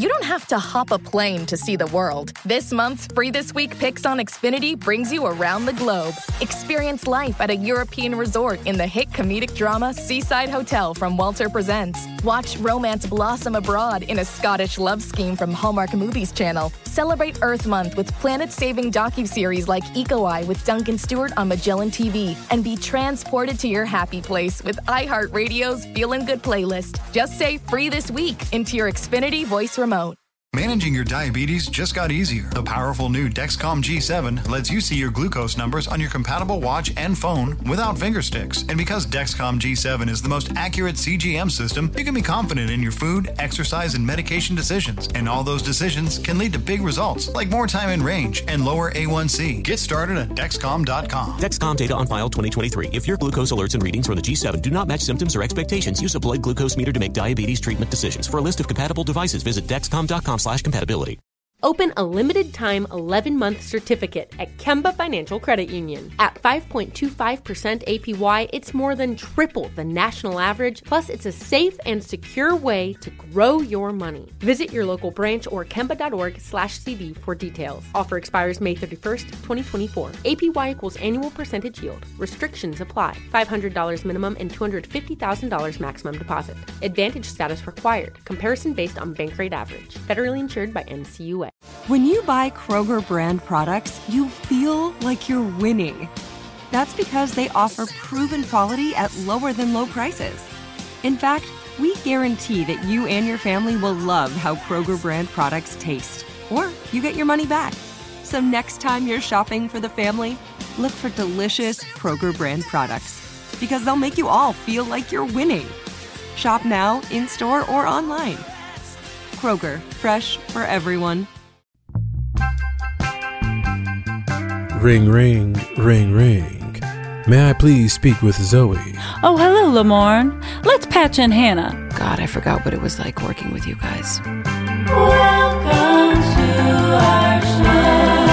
you don't have to hop a plane to see the world. This month's Free This Week Picks on Xfinity brings you around the globe. Experience life at a European resort in the hit comedic drama Seaside Hotel from Walter Presents. Watch romance blossom abroad in a Scottish love scheme from Hallmark Movies Channel. Celebrate Earth Month with planet-saving docuseries like Eco Eye with Duncan Stewart on Magellan TV. And be transported to your happy place with iHeartRadio's Feelin' Good playlist. Just say Free This Week into your Xfinity voice remote. Managing your diabetes just got easier. The powerful new Dexcom G7 lets you see your glucose numbers on your compatible watch and phone without finger sticks. And because Dexcom G7 is the most accurate CGM system, you can be confident in your food, exercise, and medication decisions. And all those decisions can lead to big results, like more time in range and lower A1C. Get started at Dexcom.com. Dexcom data on file 2023. If your glucose alerts and readings from the G7 do not match symptoms or expectations, use a blood glucose meter to make diabetes treatment decisions. For a list of compatible devices, visit Dexcom.com/compatibility. Open a limited-time 11-month certificate at Kemba Financial Credit Union. At 5.25% APY, it's more than triple the national average, plus it's a safe and secure way to grow your money. Visit your local branch or kemba.org/CD for details. Offer expires May 31st, 2024. APY equals annual percentage yield. Restrictions apply. $500 minimum and $250,000 maximum deposit. Advantage status required. Comparison based on bank rate average. Federally insured by NCUA. When you buy Kroger brand products, you feel like you're winning. That's because they offer proven quality at lower than low prices. In fact, we guarantee that you and your family will love how Kroger brand products taste, or you get your money back. So next time you're shopping for the family, look for delicious Kroger brand products, because they'll make you all feel like you're winning. Shop now, in-store, or online. Kroger, fresh for everyone. Ring, ring, ring, ring. May I please speak with Zoe? Oh, hello, Lamorne. Let's patch in Hannah. God, I forgot what it was like working with you guys. Welcome to our show.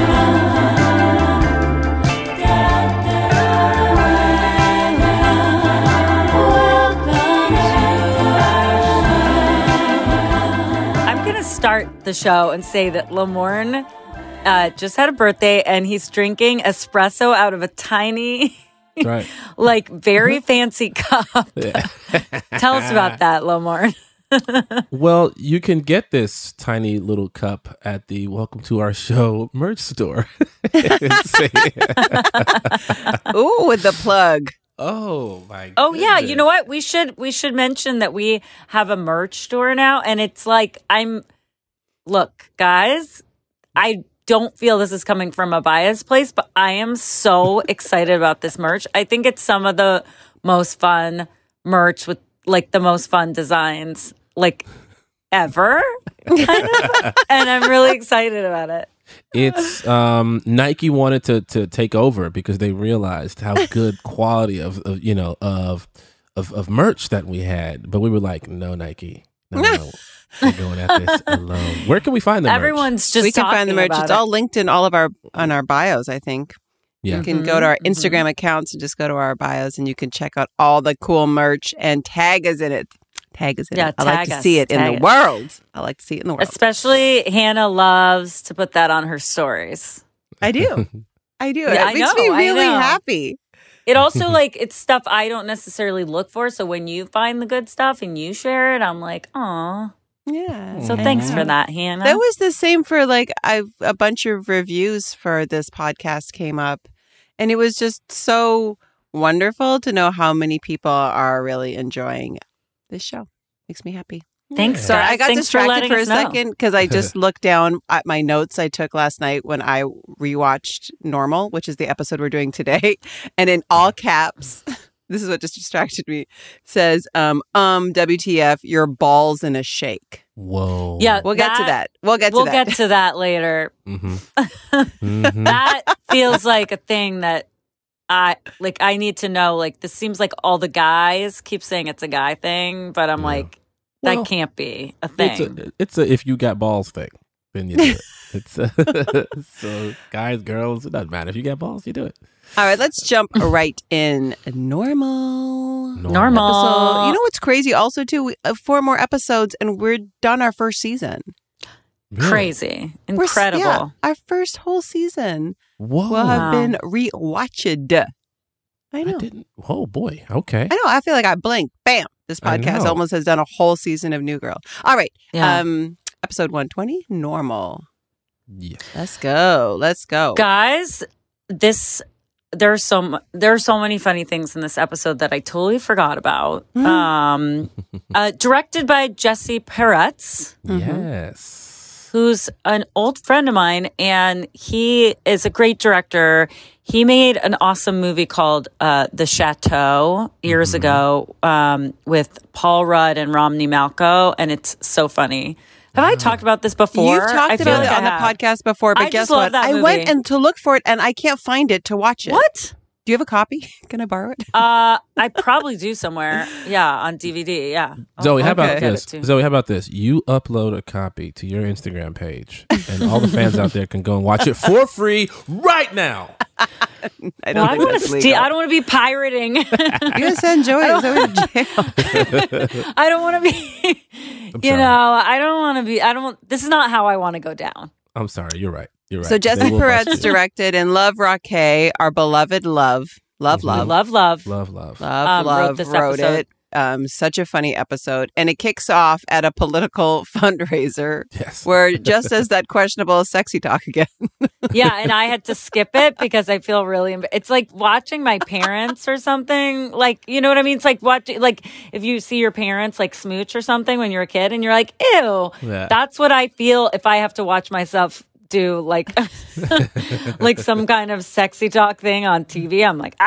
I'm going to start the show and say that Lamorne just had a birthday and he's drinking espresso out of a tiny, Right. like very fancy cup. Tell us about that, Lamorne. Well, you can get this tiny little cup at the Welcome to Our Show merch store. Ooh, with the plug. Oh my! Oh yeah, you know what? We should mention that we have a merch store now, and it's like look, guys, I don't feel this is coming from a biased place, but I am so excited about this merch. I think it's some of the most fun merch with like the most fun designs like ever, kind of. And I'm really excited about it. It's Nike wanted to take over because they realized how good quality of merch that we had, but we were like, no, Nike, no. We're going at this alone. Where can we find the Everyone's just we can find the merch. It's all linked in on our bios, I think. Yeah. You can go to our Instagram accounts and just go to our bios and you can check out all the cool merch and tag us in it. Tag us in it. I like to see it in the world. I like to see it in the world. Especially Hannah loves to put that on her stories. I do. I do. Yeah, it makes me really happy. It also it's stuff I don't necessarily look for. So when you find the good stuff and you share it, I'm like, aw. Yeah. So thanks for that, Hannah. That was the same for a bunch of reviews for this podcast came up. And it was just so wonderful to know how many people are really enjoying this show. Makes me happy. Thanks. Sorry, I got Thanks distracted for a letting us know. second because I just looked down at my notes I took last night when I rewatched Normal, which is the episode we're doing today. And in all caps, this is what just distracted me, says, WTF, your balls in a shake. Whoa. Yeah, We'll get to that. We'll get to that later. Mm-hmm. Mm-hmm. That feels like a thing that I need to know. Like, this seems like all the guys keep saying it's a guy thing, but I'm like, that can't be a thing. It's a if you got balls thing, then you do it. It's so guys, girls, it doesn't matter. If you got balls, you do it. All right, let's jump right in. Normal. Normal. episode. You know what's crazy? Also, too, 4 more episodes, and we're done our first season. Really? Crazy. Incredible. Our first whole season Whoa. will have been rewatched. I know. Oh, boy. Okay. I know. I feel like I blinked. Bam. This I podcast know. almost has done a whole season of New Girl. All right. Yeah. Episode 120, Normal. Yeah. Let's go. Guys, there are so many funny things in this episode that I totally forgot about. Directed by Jesse Peretz. Yes. Who's an old friend of mine, and he is a great director. He made an awesome movie called The Chateau years ago with Paul Rudd and Romney Malco, and it's so funny. Have I talked about this before? You've talked about it on the podcast before, but I guess just love what? that I movie. went and to look for it, and I can't find it to watch it. What? Do you have a copy? Can I borrow it? I probably do somewhere. Yeah, on DVD. Yeah. Zoe, how about okay. this? Zoe, how about this? You upload a copy to your Instagram page, and all the fans out there can go and watch it for free right now. I don't think that's legal. I don't want to be pirating. You're going to send Zoe to jail. I don't want to be. I don't want to be. This is not how I want to go down. I'm sorry. You're right. You're right. So Jesse They will bust Peretz you. directed and Love Raquel, our beloved Love Love. Love. Wrote this wrote episode. it. Such a funny episode. And it kicks off at a political fundraiser Yes. where just as that questionable sexy talk again. Yeah, and I had to skip it because I feel really. It's like watching my parents or something. Like, you know what I mean? It's like watching, like if you see your parents like smooch or something when you're a kid, and you're like, ew. Yeah. That's what I feel if I have to watch myself do like like some kind of sexy talk thing on TV. I'm like,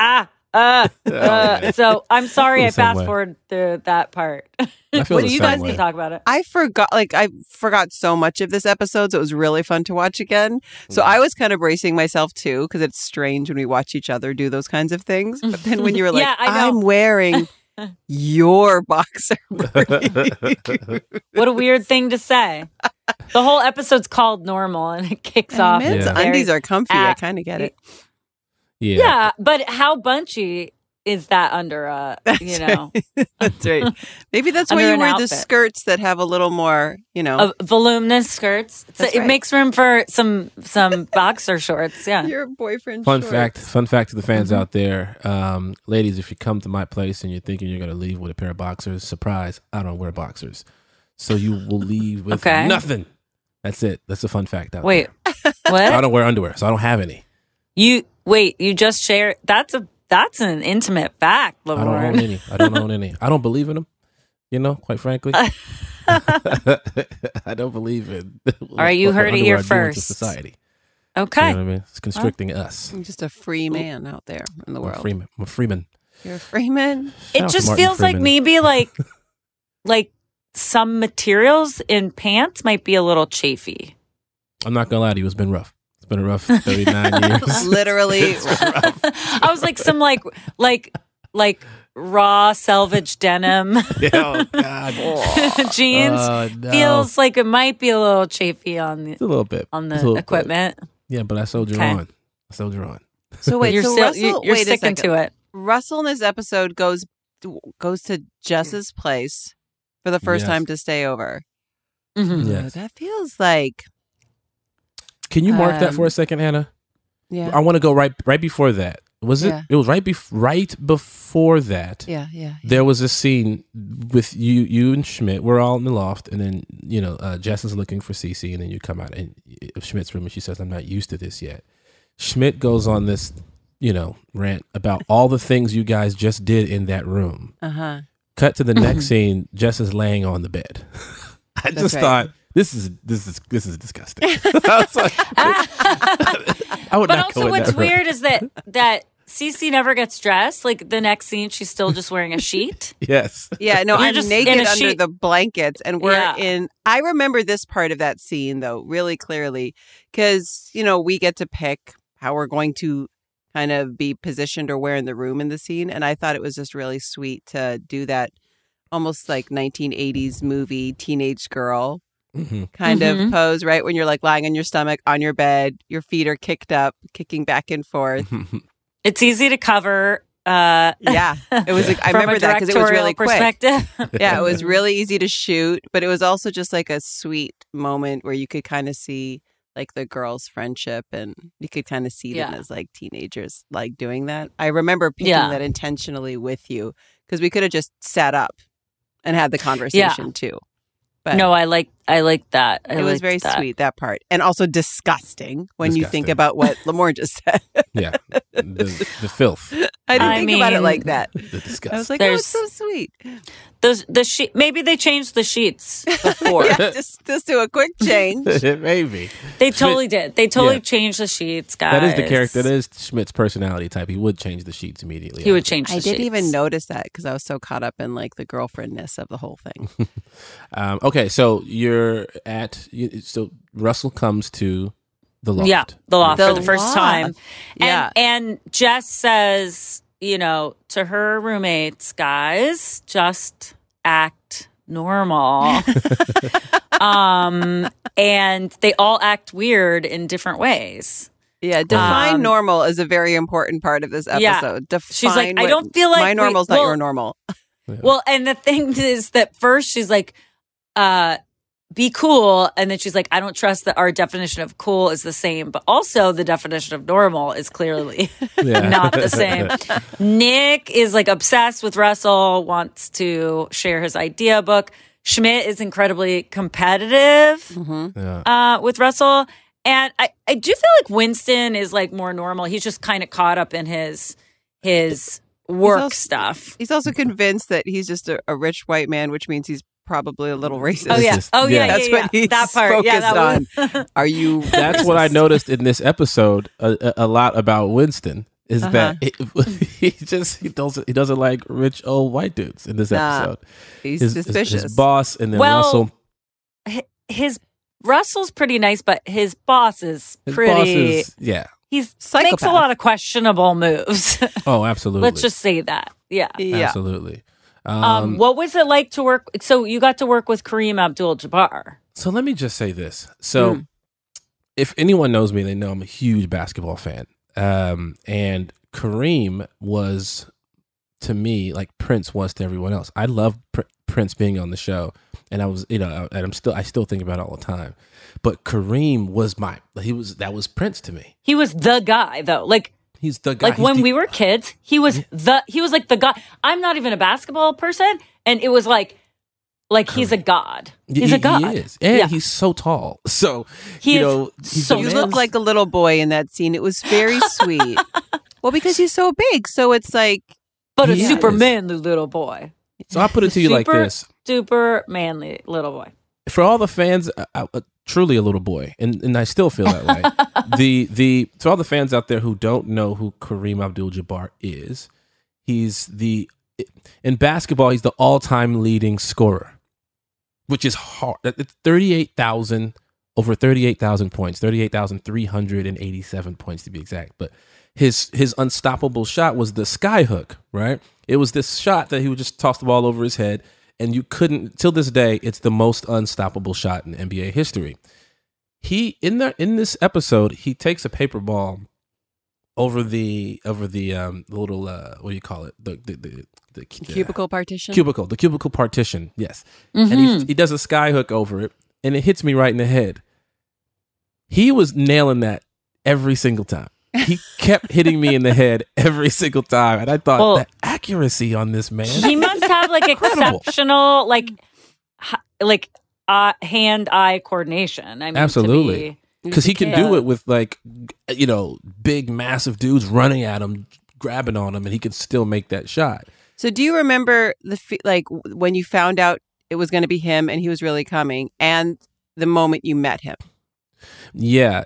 So I'm sorry I Same fast way. forward through that part. I feel What the you same guys way. can talk about it. I forgot so much of this episode, so it was really fun to watch again. So I was kind of bracing myself too, because it's strange when we watch each other do those kinds of things. But then when you were like, Yeah, I know. I'm wearing your boxer What a weird thing to say. The whole episode's called Normal, and it kicks off. Men's Yeah. undies are comfy. I Ah, kind of get it. Yeah. Yeah, but how bunchy is that under a, you know, That's right. Maybe that's why Under you an wear the outfit. skirts that have a little more, voluminous skirts? So That's it right. makes room for some boxer shorts. Yeah. your boyfriend Fun shorts. fact to the fans out there, ladies, if you come to my place and you're thinking you're going to leave with a pair of boxers, surprise, I don't wear boxers. So you will leave with Okay. nothing. That's it. That's a fun fact out Wait, there. I what? don't wear underwear, so I don't have any. You just shared. That's an intimate fact, I don't own Laverne. any. I don't own any. I don't believe in them, quite frankly. I don't believe in. All right, you heard it here first. Society. Okay. You know what I mean? It's constricting us. I'm just a free man out there in the I'm a world. Freeman. I'm a Freeman. You're a free man. Shout It out to just Martin feels like Freeman. maybe like some materials in pants might be a little chafy. I'm not gonna lie to you. It's been rough. It's been a rough 39 years. Literally. I was like some like raw selvage denim Oh God. jeans. No. Feels like it might be a little chafy on It's a little bit. the It's a little bit. equipment. Yeah, but I soldier Okay. on. I soldier on. So wait, You're so still, Russell, you're wait a sticking second. to it. Russell in this episode goes to Jess's place for the first Yes. time to stay over. Mhm. Yes. Oh, that feels like Can you mark that for a second, Hannah? yeah. I want to go right before that. Was it? Yeah. It was right before that. Yeah. There was a scene with you and Schmidt. We're all in the loft, and then Jess is looking for Cece, and then you come out of Schmidt's room, and she says, "I'm not used to this yet." Schmidt goes on this, rant about all the things you guys just did in that room. Uh-huh. Cut to the next scene. Jess is laying on the bed. I just right. thought this is disgusting. I was like, I would But not go also, in what's that room. weird is that Cece never gets dressed. Like the next scene, she's still just wearing a sheet. Yes. Yeah, no, You're I'm just naked in a under sheet. the blankets, and we're Yeah. in. I remember this part of that scene though really clearly because we get to pick how we're going to kind of be positioned or where in the room in the scene, and I thought it was just really sweet to do that, almost like 1980s movie teenage girl Mhm. kind of pose, right? When you're like lying on your stomach on your bed, your feet are kicked up, kicking back and forth. It's easy to cover Yeah, it was. I remember that because it was really quick. Perspective. Yeah, it was really easy to shoot, but it was also just like a sweet moment where you could kind of see like the girls' friendship, and you could kind of see them as like teenagers, like doing that. I remember picking that intentionally with you because we could have just sat up and had the conversation too. But no, I like that. It was very sweet, that part. And also disgusting when you think about what Lamorne just said. Yeah. The filth. I didn't think about it like that. The disgust. I was like, oh, it's so sweet. Maybe they changed the sheets before. just do a quick change. Maybe. They totally did. They totally changed the sheets, guys. That is the character. That is Schmidt's personality type. He would change the sheets immediately. He would change the sheets. I didn't even notice that because I was so caught up in like the girlfriendness of the whole thing. Okay, so so Russell comes to the loft. Yeah, the loft for the first time. Yeah. And Jess says, to her roommates, guys, just act normal. And they all act weird in different ways. Yeah, define normal is a very important part of this episode. Yeah. She's like, I don't feel like my normal's not your normal. Well, and the thing is that first she's like, be cool. And then she's like, I don't trust that our definition of cool is the same. But also the definition of normal is clearly not the same. Nick is like obsessed with Russell, wants to share his idea book. Schmidt is incredibly competitive with Russell. And I do feel like Winston is like more normal. He's just kind of caught up in his work stuff. He's also convinced that he's just a rich white man, which means he's probably a little racist. That's what he's that part. focused on. Are you? That's what I noticed in this episode a lot about Winston is that he doesn't like rich old white dudes in this episode. He's suspicious. His boss and then Russell. Russell's pretty nice, but his boss is pretty. He makes a lot of questionable moves. Oh, absolutely. Let's just say that. Yeah. Absolutely. What was it like to work? So you got to work with Kareem Abdul-Jabbar. So let me just say this. So if anyone knows me, they know I'm a huge basketball fan. And Kareem was, to me, like Prince was to everyone else. I love Prince being on the show. And I was, and I still think about it all the time. But Kareem was that was Prince to me. He was the guy though. Like, he's the guy. Like when we were kids, he was like the guy. I'm not even a basketball person. And it was like he's a god. He's a god. He is. And he's so tall. So, you look like a little boy in that scene. It was very sweet. Well, because he's so big. So it's like. But a super manly little boy. So I put it to you like this. Super manly little boy. For all the fans, truly a little boy, and I still feel that way. To all the fans out there who don't know who Kareem Abdul-Jabbar is, in basketball, he's the all-time leading scorer, which is hard. It's 38,000 points, 38,387 points to be exact. But his unstoppable shot was the sky hook, right? It was this shot that he would just toss the ball over his head, and you couldn't, till this day, it's the most unstoppable shot in NBA history. He in this episode, he takes a paper ball over the little what do you call it? The cubicle partition. The cubicle partition, yes. And he does a sky hook over it, and it hits me right in the head. He was nailing that every single time. He kept hitting me in the head every single time, and I thought the accuracy on this man. He must have like exceptional hand-eye coordination. I mean, absolutely, because he can do it with big, massive dudes running at him, grabbing on him, and he can still make that shot. So, do you remember when you found out it was going to be him and he was really coming, and the moment you met him? Yeah,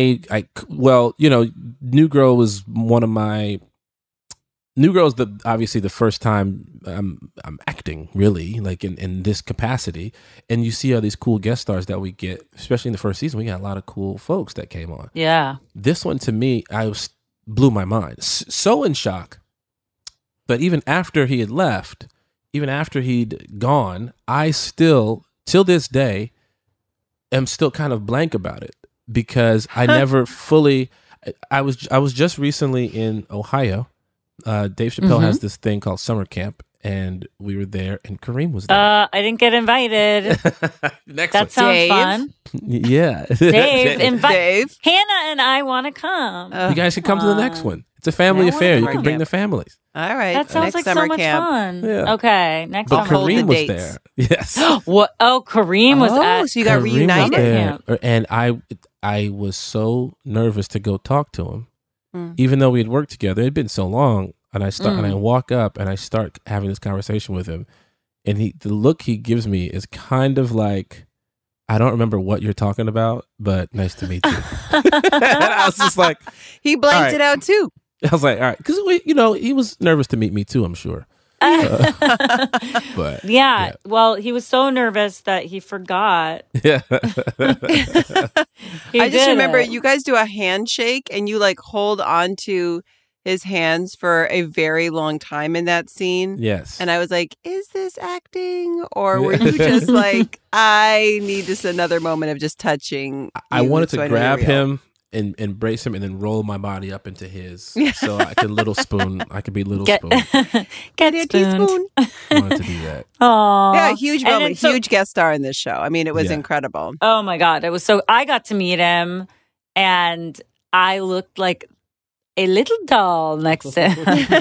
New Girl was one of my. New Girl is obviously the first time I'm acting really like in this capacity, and you see all these cool guest stars that we get, especially in the first season. We got a lot of cool folks that came on. Yeah, this one to me, blew my mind. So in shock, but even after he had left, even after he'd gone, I still till this day am still kind of blank about it because I never fully. I was just recently in Ohio Dave Chappelle has this thing called summer camp, and we were there, and Kareem was there. I didn't get invited. Next that one. sounds Dave. fun. Yeah. Dave, invite Dave. Hannah and I want to come. You guys should come to the next one. It's a family Yeah, affair. You summer can bring camp. the families. All right. That sounds next like summer so much camp. fun. Yeah. Okay, next But summer hold the Kareem was dates. there. Yes. What? Oh, Kareem was Oh, at. so you got Kareem was reunited. there, and I was so nervous to go talk to him, even though we had worked together. It had been so long, and I walk up and I start having this conversation with him, and the look he gives me is kind of like, I don't remember what you're talking about, but nice to meet you. I was just like, He blanked All right. it out too. I was like, all right, because he was nervous to meet me too, I'm sure. But Yeah. Well, he was so nervous that he forgot. yeah. He I just did remember it. you guys do a handshake and you like hold on to his hands for a very long time in that scene. Yes. And I was like, is this acting? Or were you just like, I need just another moment of just touching? I you wanted so to I know you're grab real. him and embrace him and then roll my body up into his so I could little spoon. I could be little Get, spoon. get A spooned. teaspoon. I wanted to do that. Aw. Yeah, huge And moment. then so- Huge guest star in this show. I mean, it was Yeah. incredible. Oh my God. It was so, I got to meet him and I looked like a little doll next to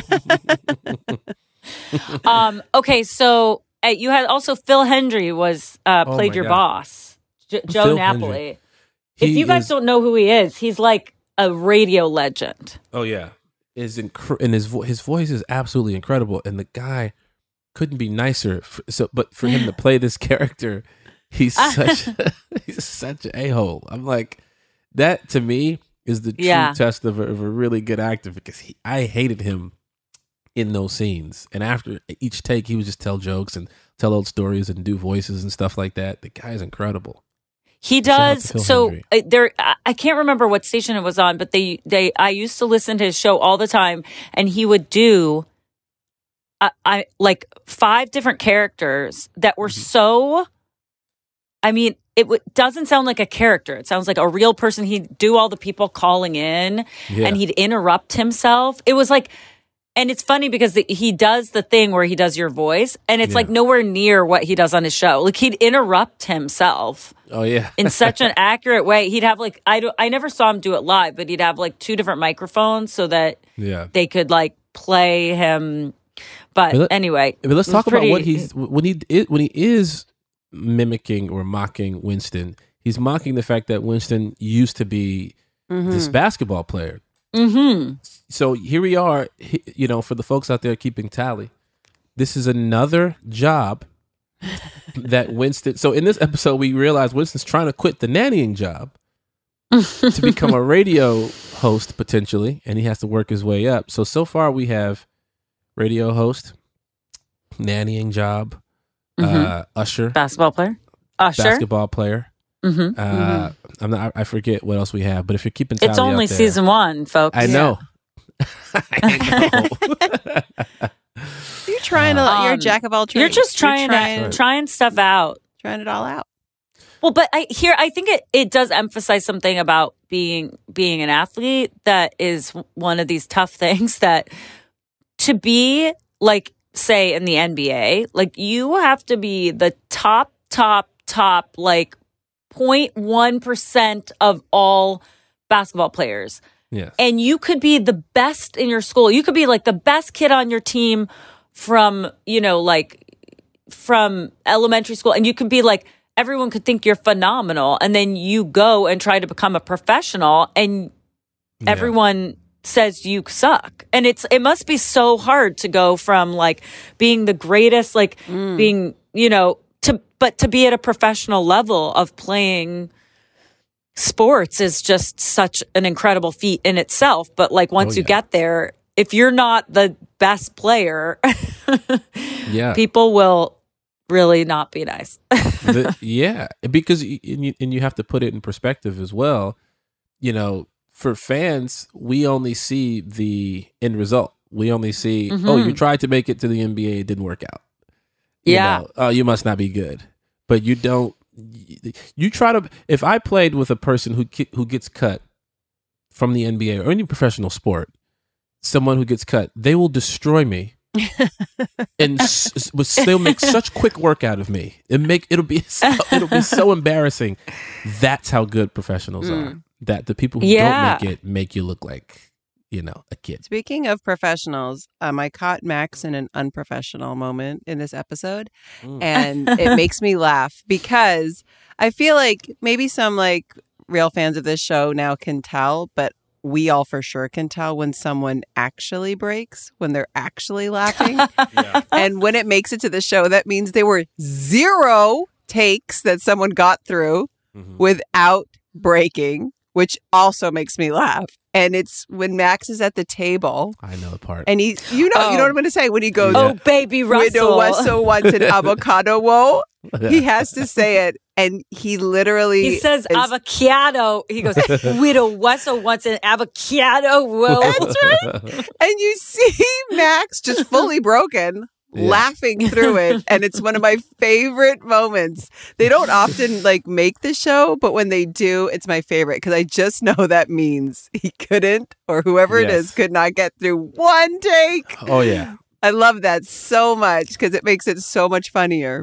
him. Okay. So you had also Phil Hendry was, played my your God. boss, Joe Phil Napoli. Hendry. If He you guys is- don't know who he is, he's like a radio legend. Oh yeah, and his voice is absolutely incredible, and the guy couldn't be nicer. But for him to play this character, he's such an a-hole. I'm like, that to me is the true test of a really good actor, because I hated him in those scenes, and after each take, he would just tell jokes and tell old stories and do voices and stuff like that. The guy's incredible. He Shout out does. to Phil So Hendry. I can't remember what station it was on, but I used to listen to his show all the time, and he would do, I like 5 different characters that were so. I mean, doesn't sound like a character. It sounds like a real person. He'd do all the people calling in, and he'd interrupt himself. It was like. And it's funny because he does the thing where he does your voice, and it's like nowhere near what he does on his show. Like he'd interrupt himself. Oh yeah, in such an accurate way. He'd have like I never saw him do it live, but he'd have like 2 different microphones so that they could like play him. But anyway, let's talk about what he's when he is mimicking or mocking Winston. He's mocking the fact that Winston used to be this basketball player. Mm-hmm. So here we are, for the folks out there keeping tally, this is another job that Winston. So in this episode, we realize Winston's trying to quit the nannying job to become a radio host potentially, and he has to work his way up. So far we have radio host, nannying job, usher, basketball player, basketball player. Mm-hmm. I forget what else we have, but if you're keeping tally it's only out there, season 1, folks. I know. You're trying to. You're a jack of all trades. You're just trying stuff out, trying it all out. Well, but I think it does emphasize something about being an athlete that is one of these tough things that to be like, say in the NBA, like you have to be the top like 0.1% of all basketball players. Yes. And you could be the best in your school. You could be like the best kid on your team from elementary school. And you could be like, everyone could think you're phenomenal. And then you go and try to become a professional and everyone says you suck. And it must be so hard to go from like being the greatest, like being, to be at a professional level of playing sports is just such an incredible feat in itself. But like once you get there, if you're not the best player, people will really not be nice. Because you have to put it in perspective as well. For fans, we only see the end result. We only see, you tried to make it to the NBA, it didn't work out. You must not be good. But you don't. You try to. If I played with a person who gets cut from the NBA or any professional sport, someone who gets cut, they will destroy me and will still make such quick work out of me. It'll be so embarrassing. That's how good professionals are. That the people who don't make it make you look like, a kid. Speaking of professionals, I caught Max in an unprofessional moment in this episode, and it makes me laugh because I feel like maybe some real fans of this show now can tell, but we all for sure can tell when someone actually breaks, when they're actually laughing. And when it makes it to the show, that means there were 0 takes that someone got through without breaking, which also makes me laugh. And it's when Max is at the table. I know the part. And you know what I'm going to say when he goes, "Oh, baby Russell. Widow wants an avocado, whoa." He has to say it. And he literally... He says avocado. He goes, "Widow Russell wants an avocado, whoa." That's right. And you see Max just fully broken, laughing through it. And it's one of my favorite moments. They don't often make the show, but when they do, it's my favorite because I just know that means he couldn't, or whoever it is could not get through one take. Oh, yeah. I love that so much because it makes it so much funnier.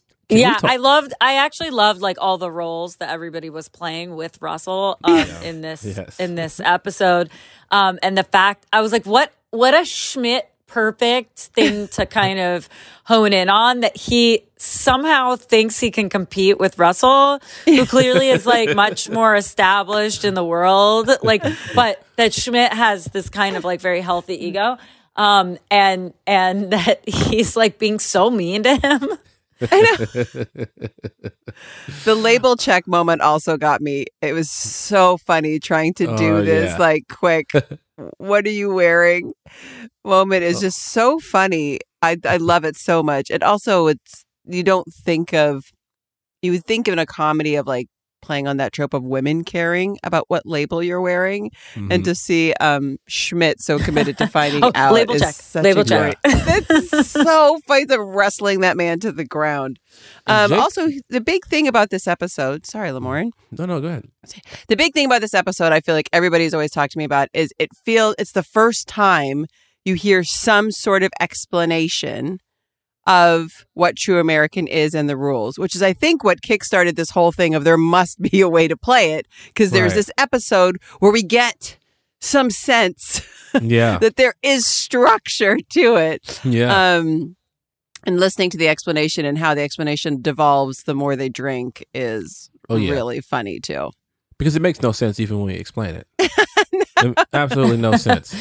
I actually loved all the roles that everybody was playing with Russell in this episode. And the fact I was like, what a Schmidt perfect thing to kind of hone in on, that he somehow thinks he can compete with Russell, who clearly is much more established in the world. But that Schmidt has this kind of very healthy ego. And that he's being so mean to him. I know. The label check moment also got me. It was so funny trying to do this quick, "What are you wearing?" moment is just so funny. I love it so much. And also you would think in a comedy of playing on that trope of women caring about what label you're wearing, and to see Schmidt so committed to finding out label is check. such Label a check. It's so funny, the wrestling that man to the ground. Also, the big thing about this episode, sorry, Lamorne. No, go ahead. The big thing about this episode, I feel like everybody's always talked to me about, is it's the first time you hear some sort of explanation of what True American is and the rules, which is, I think, what kickstarted this whole thing of there must be a way to play it, because there's this episode where we get some sense that there is structure to it. And listening to the explanation and how the explanation devolves the more they drink is really funny too. Because it makes no sense even when we explain it. Absolutely no sense.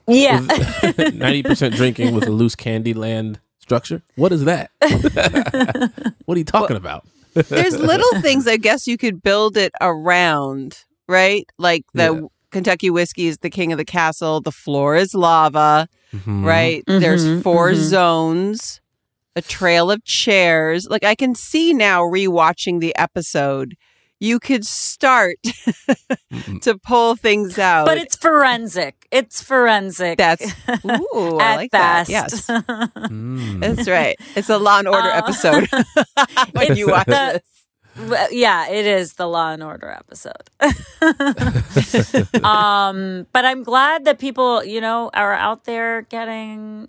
90% drinking with a loose Candyland structure. What is that? What are you talking about? There's little things I guess you could build it around, right? Like the Kentucky whiskey is the king of the castle. The floor is lava, right? There's 4 zones, a trail of chairs. I can see now rewatching the episode, you could start to pull things out. But it's forensic. That's I like that. Yes. That's right. It's a Law and Order episode when you watch this. Yeah, it is the Law and Order episode. But I'm glad that people, are out there getting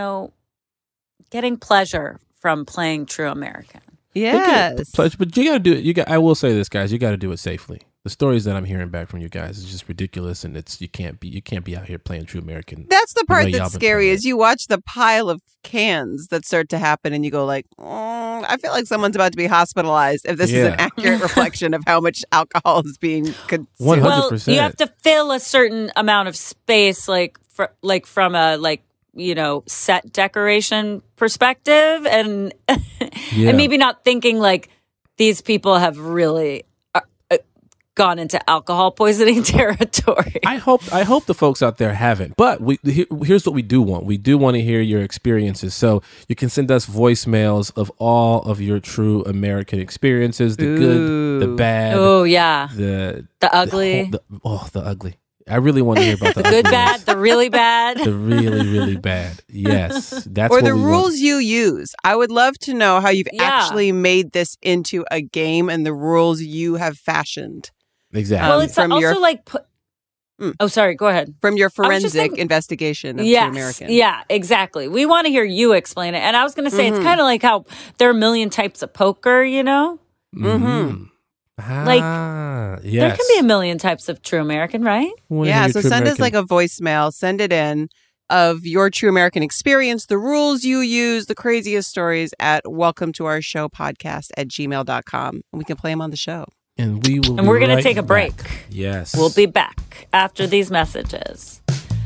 pleasure from playing True American. Yes. But you got to do it. I will say this, guys. You got to do it safely. The stories that I'm hearing back from you guys is just ridiculous, and you can't be out here playing True American. That's the part that's scary is you watch the pile of cans that start to happen, and you go I feel like someone's about to be hospitalized if this is an accurate reflection of how much alcohol is being consumed. 100%. Well, you have to fill a certain amount of space, from a set decoration perspective, and and maybe not thinking these people have really gone into alcohol poisoning territory. I hope the folks out there haven't. But here's what we do want. We do want to hear your experiences. So you can send us voicemails of all of your True American experiences, the good, the bad. Oh yeah, the ugly. The ugly. I really want to hear about the good, bad, the really bad. The really, really bad. Yes. That's or the rules you use. I would love to know how you've actually made this into a game and the rules you have fashioned. Exactly. Well, it's from also Oh, sorry. Go ahead. From your forensic investigation of True American. Yeah, exactly. We want to hear you explain it. And I was going to say, it's kind of like how there are a million types of poker, you know? Like, there can be a million types of True American, right? So send us like a voicemail. Send it in of your True American experience, the rules you use, the craziest stories at welcometourshowpodcast@gmail.com. And we can play them on the show. And we will. And we're going to take a break. Yes. We'll be back after these messages.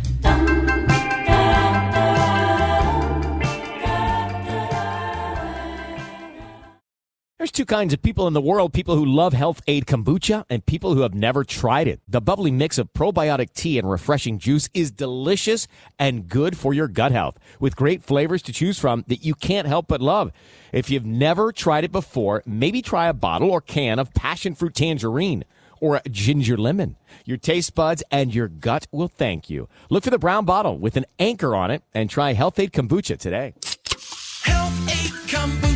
There's two kinds of people in the world, people who love Health Aid Kombucha and people who have never tried it. The bubbly mix of probiotic tea and refreshing juice is delicious and good for your gut health, with great flavors to choose from that you can't help but love. If you've never tried it before, maybe try a bottle or can of passion fruit tangerine or a ginger lemon. Your taste buds and your gut will thank you. Look for the brown bottle with an anchor on it and try Health Aid Kombucha today. Health Aid Kombucha.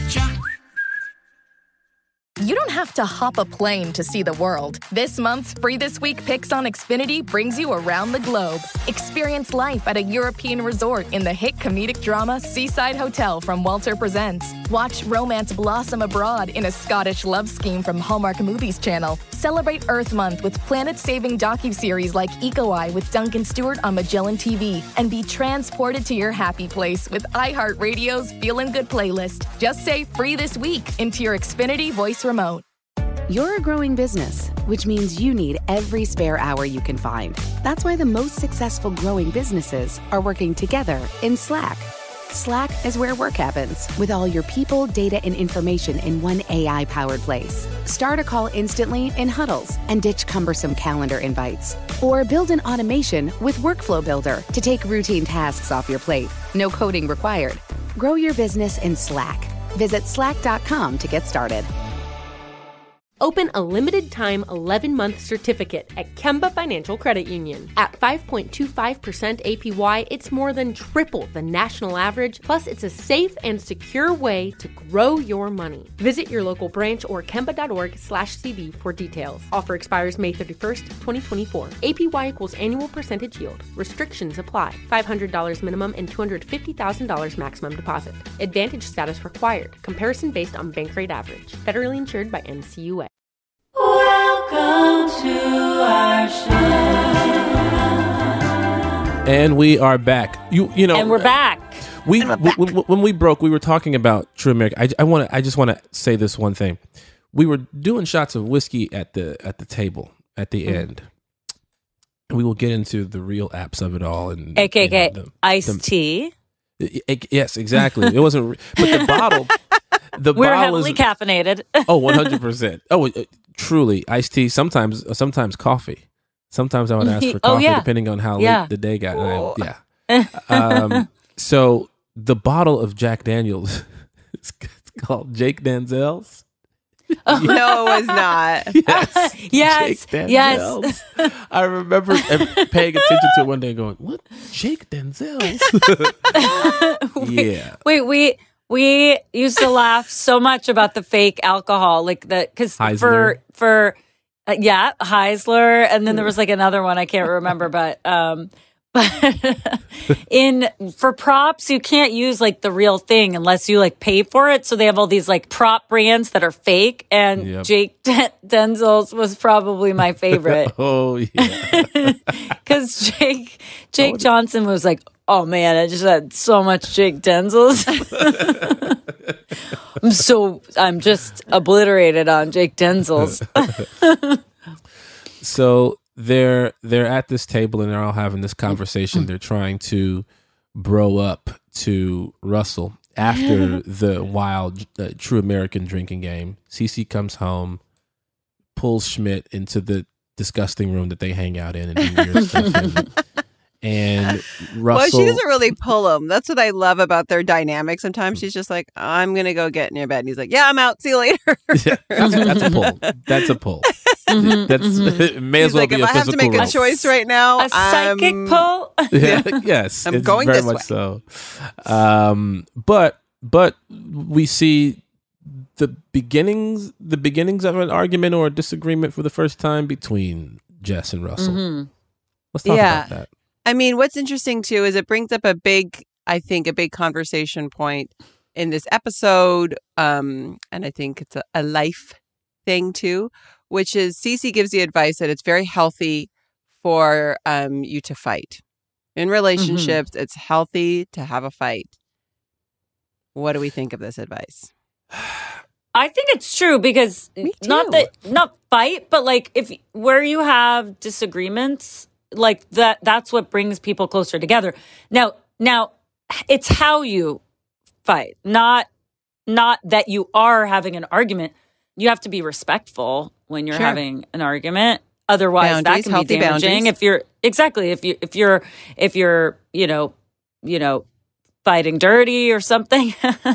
You don't have to hop a plane to see the world. This month's Free This Week Picks on Xfinity brings you around the globe. Experience life at a European resort in the hit comedic drama Seaside Hotel from Walter Presents. Watch romance blossom abroad in a Scottish love scheme from Hallmark Movies Channel. Celebrate Earth Month with planet-saving docuseries like Eco Eye with Duncan Stewart on Magellan TV. And be transported to your happy place with iHeartRadio's Feelin' Good playlist. Just say Free This Week into your Xfinity voice remote. You're a growing business, which means you need every spare hour you can find. That's why the most successful growing businesses are working together in Slack. Slack is where work happens, with all your people, data, and information in one AI-powered place. Start a call instantly in huddles and ditch cumbersome calendar invites. Or build an automation with Workflow Builder to take routine tasks off your plate. No coding required. Grow your business in Slack. Visit slack.com to get started. Open a limited-time 11-month certificate at Kemba Financial Credit Union. At 5.25% APY, it's more than triple the national average, plus it's a safe and secure way to grow your money. Visit your local branch or kemba.org/cd for details. Offer expires May 31st, 2024. APY equals annual percentage yield. Restrictions apply. $500 minimum and $250,000 maximum deposit. Advantage status required. Comparison based on bank rate average. Federally insured by NCUA. Welcome to our show. And we are back. You know, and we're back. When we broke, we were talking about True American. I just want to say this one thing. We were doing shots of whiskey at the table at the end. We will get into the real apps of it all, and AKA iced tea. Yes, exactly. It wasn't, but the bottle. We're heavily caffeinated. Oh, 100%. Oh, truly, iced tea. Sometimes coffee. Sometimes I would ask for coffee, depending on how late the day got. So the bottle of Jack Daniels is called Jake Denzel's. No, it was not. Yes. Yes. I remember paying attention to it one day and going, "What? Jake Denzel's?" Wait. We used to laugh so much about the fake alcohol, like because for Heisler, and then there was like another one I can't remember, but for props you can't use like the real thing unless you like pay for it. So they have all these like prop brands that are fake, and Jake Denzel's was probably my favorite. Oh yeah, because Jake Johnson was like, oh man, I just had so much Jake Denzel's. I'm just obliterated on Jake Denzel's. So they're at this table and they're all having this conversation. They're trying to bro up to Russell after the wild True American drinking game. Cece comes home, pulls Schmidt into the disgusting room that they hang out in and do weird stuff in. And Russell... Well, she doesn't really pull him. That's what I love about their dynamic. Sometimes she's just like, I'm going to go get in your bed. And he's like, yeah, I'm out. See you later. That's a pull. That's a pull. It may as well like, be if a I have to make a choice right now, a psychic pull. Yes, I'm it's going very this much way. So. But we see the beginnings of an argument or a disagreement for the first time between Jess and Russell. Let's talk about that. I mean, what's interesting too is it brings up a big conversation point in this episode. And I think it's a life thing too, which is Cece gives the advice that it's very healthy for you to fight. In relationships, it's healthy to have a fight. What do we think of this advice? I think it's true because not fight, but like where you have disagreements, like that's what brings people closer together. Now it's how you fight, not that you are having an argument. You have to be respectful when you're having an argument. Otherwise, that can be damaging. If you're fighting dirty or something,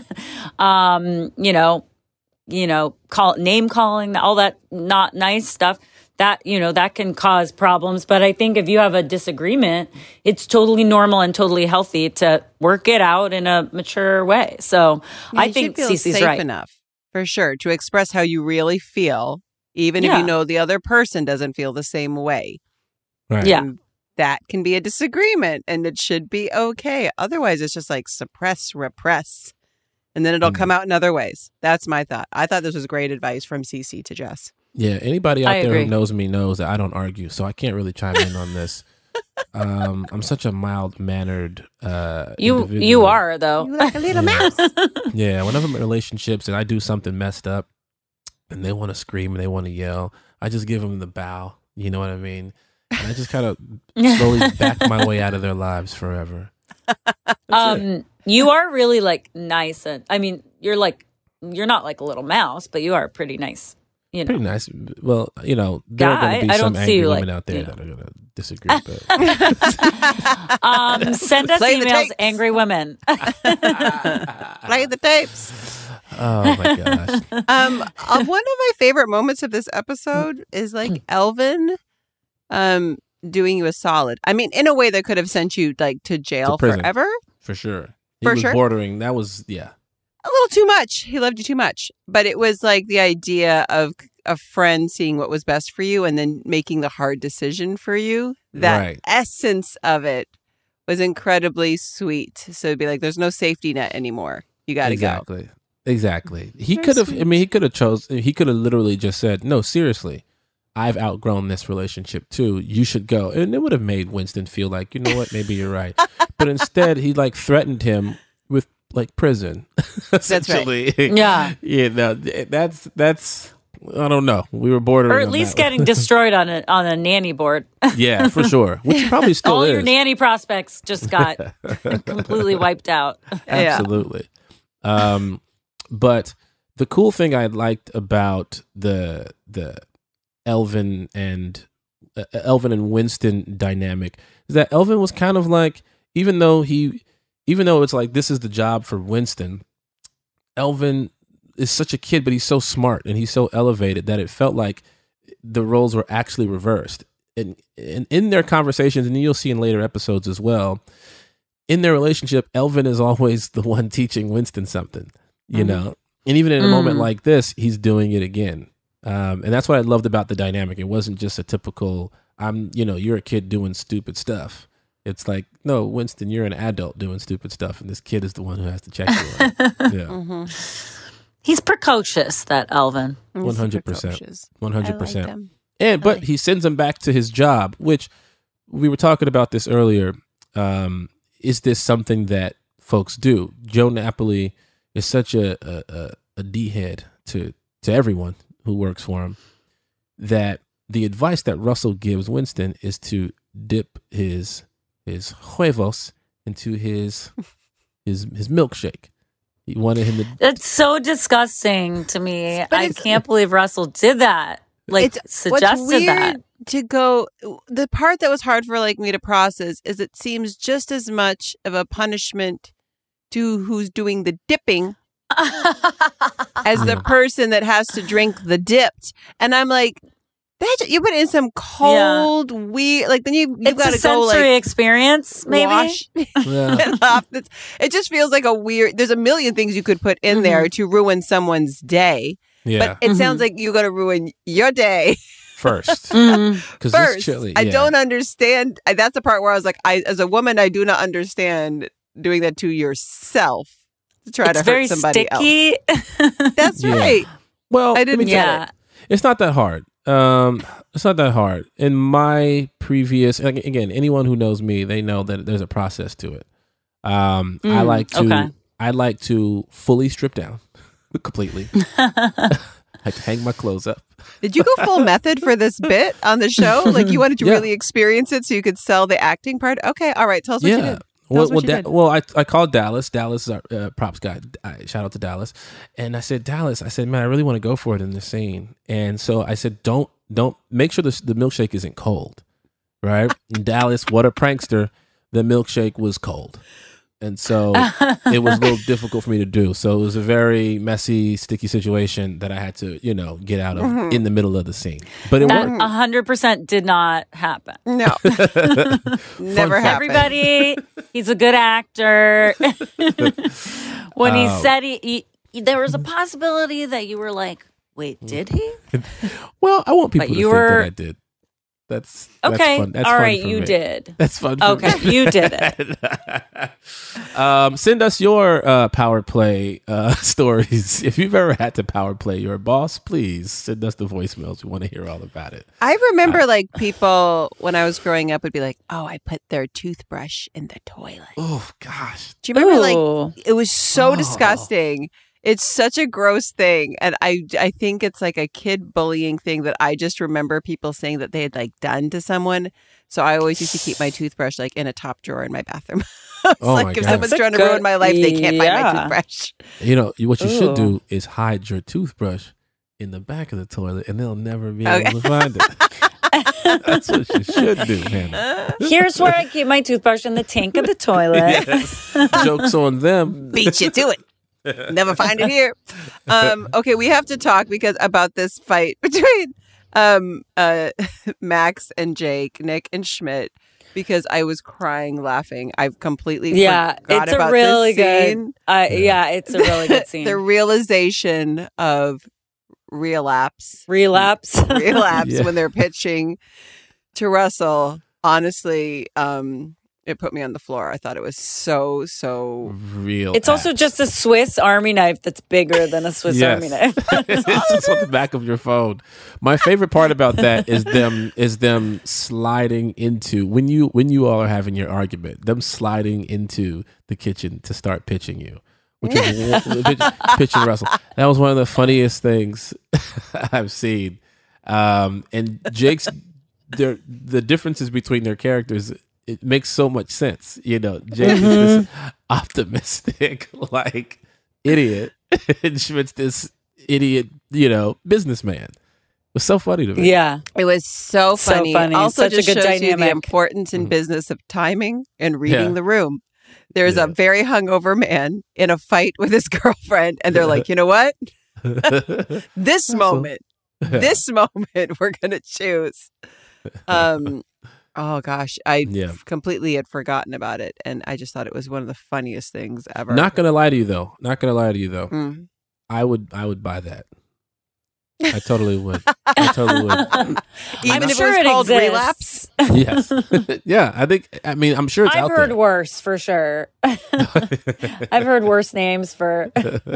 name calling, all that not nice stuff, that that can cause problems. But I think if you have a disagreement, it's totally normal and totally healthy to work it out in a mature way. So I think Cece's right enough for sure to express how you really feel. Even if you know the other person doesn't feel the same way. Right. Yeah. And that can be a disagreement and it should be okay. Otherwise, it's just like suppress, repress, and then it'll come out in other ways. That's my thought. I thought this was great advice from Cece to Jess. Yeah, anybody out there who knows me knows that I don't argue, so I can't really chime in on this. I'm such a mild-mannered individual. You are, though. You're like a little mouse. Yeah, whenever I'm in relationships and I do something messed up, and they want to scream and they want to yell, I just give them the bow. You know what I mean? And I just kind of slowly back my way out of their lives forever. You are really like nice. And I mean, you're not like a little mouse, but you are pretty nice. Pretty nice. Well, there are going to be some angry women out there that are going to disagree. But send us emails, angry women. Play the tapes. Oh my gosh. One of my favorite moments of this episode is like Elvin doing you a solid. I mean, in a way that could have sent you like to jail forever. For sure. He was bordering. That was, a little too much. He loved you too much. But it was like the idea of a friend seeing what was best for you and then making the hard decision for you. That essence of it was incredibly sweet. So it'd be like, there's no safety net anymore. You got to go. Exactly. He could have, he could have literally just said, no, seriously, I've outgrown this relationship too. You should go. And it would have made Winston feel like, you know what, maybe you're right. But instead, he like threatened him with like prison. Essentially. That's right. Yeah. Yeah, no, that's, I don't know. We were bordering. Or at least getting destroyed on a nanny board. Yeah, for sure. Which probably still all is. your nanny prospects just got completely wiped out. Absolutely. But the cool thing I liked about the Elvin and Winston dynamic is that Elvin was kind of like, even though it's like this is the job for Winston, Elvin is such a kid, but he's so smart and he's so elevated that it felt like the roles were actually reversed. And in their conversations, and you'll see in later episodes as well, in their relationship, Elvin is always the one teaching Winston something, you know? And even in a moment like this, he's doing it again. And that's what I loved about the dynamic. It wasn't just a typical, you're a kid doing stupid stuff. It's like, no, Winston, you're an adult doing stupid stuff, and this kid is the one who has to check you on. Yeah. Mm-hmm. He's precocious, that Elvin. 100%. 100%. But he sends him back to his job, which we were talking about this earlier. Is this something that folks do? Joe Napoli is such a D-head to everyone who works for him that the advice that Russell gives Winston is to dip his huevos into his milkshake. He wanted him to. That's so disgusting to me. I can't believe Russell did that. Like, suggested that. To go, the part that was hard for like me to process is it seems just as much of a punishment to who's doing the dipping as the person that has to drink the dipped. And I'm like, you put in some cold, weird, like then you've got to go like sensory experience, maybe. Wash it off. It just feels like a weird. There's a million things you could put in there to ruin someone's day. Yeah. But it sounds like you're going to ruin your day first. Mm-hmm. Because First, chili. I yeah. don't understand. That's the part where I was like, as a woman, I do not understand doing that to yourself to try It's to very hurt somebody sticky. else. That's Yeah. right. Well, I didn't get Yeah. it. it's not that hard. It's not that hard. In my previous, again, anyone who knows me, they know that there's a process to it. I like to fully strip down completely. I like to hang my clothes up. Did you go full method for this bit on the show? Like you wanted to Yeah. really experience it so you could sell the acting part? Okay, all right. Tell us what you did. Tell us what you did. I called Dallas. Dallas is our props guy. Shout out to Dallas. And I said, Dallas, man, I really want to go for it in this scene. And so I said, don't make sure the milkshake isn't cold, right? And Dallas, what a prankster, the milkshake was cold. And so it was a little difficult for me to do. So it was a very messy, sticky situation that I had to, get out of in the middle of the scene. But it That worked. 100% did not happen. No. Never happened. Everybody, he's a good actor. When he said there was a possibility that you were like, wait, did he? Well, I want people But to you think were- that I did. That's Okay. fun. That's All fun right, for you me. did. That's fun for Okay, me. you did it. Send us your power play stories. If you've ever had to power play your boss, please send us the voicemails. We want to hear all about it. I remember like people when I was growing up would be like, "Oh, I put their toothbrush in the toilet." Oh gosh. Do you remember Ooh. like it was so disgusting. It's such a gross thing, and I think it's like a kid bullying thing that I just remember people saying that they had like done to someone. So I always used to keep my toothbrush like in a top drawer in my bathroom. It's Oh like my if God. someone's That's a trying to good- ruin my life, they can't find my yeah. toothbrush. What you should Ooh. do is hide your toothbrush in the back of the toilet, and they'll never be Okay. able to find it. That's what you should do, Hannah. Here's where I keep my toothbrush in the tank of the toilet. Yes. Joke's on them. Beat you to it. Never find it here. Okay, we have to talk because about this fight between Max and Jake, Nick and Schmidt, because I was crying laughing. I've completely Yeah, forgot it's about a really this scene. good. Yeah, it's a really good scene. The realization of relapse Relapse. Yeah. when they're pitching to Russell. Honestly, it put me on the floor. I thought it was so Real. It's also just a Swiss Army knife that's bigger than a Swiss Yes. Army knife. It's just on the back of your phone. My favorite part about that is them sliding into when you all are having your argument, them sliding into the kitchen to start pitching you, which is pitching Russell. That was one of the funniest things I've seen. And Jake's the differences between their characters. It makes so much sense. Jake is this optimistic, like idiot, and Schmidt's this idiot, businessman. It was so funny to me. Yeah. It was so So funny. funny. Also, Such a just good shows you the dynamic. importance in business of timing and reading Yeah. the room. There's Yeah. a very hungover man in a fight with his girlfriend, and they're like, you know what? This moment we're gonna choose. Oh gosh, I Yeah. completely had forgotten about it, and I just thought it was one of the funniest things ever. Not gonna lie to you though. Mm. I would buy that. I totally would. Even I'm if sure it was it called exists. relapse. Yes. Yeah. I'm sure it's I've out heard there. worse for sure. I've heard worse names for